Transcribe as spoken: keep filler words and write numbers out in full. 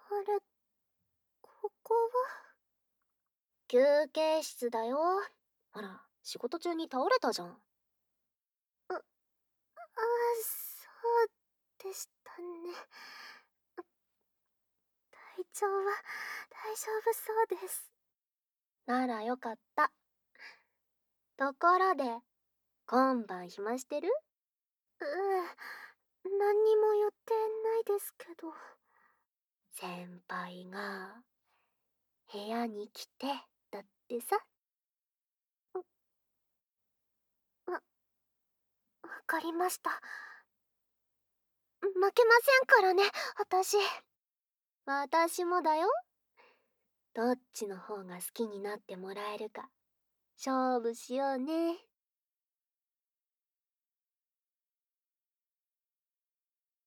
あれ、ここは休憩室だよ。ほら、仕事中に倒れたじゃん。あ、あ、そうでしたね。体調は大丈夫そうです。ならよかった。ところで、今晩暇してる？うえ、何にも予定ないですけど。先輩が、部屋に来て、だってさ。わ、わかりました。負けませんからね、私。私もだよ。どっちの方が好きになってもらえるか、勝負しようね。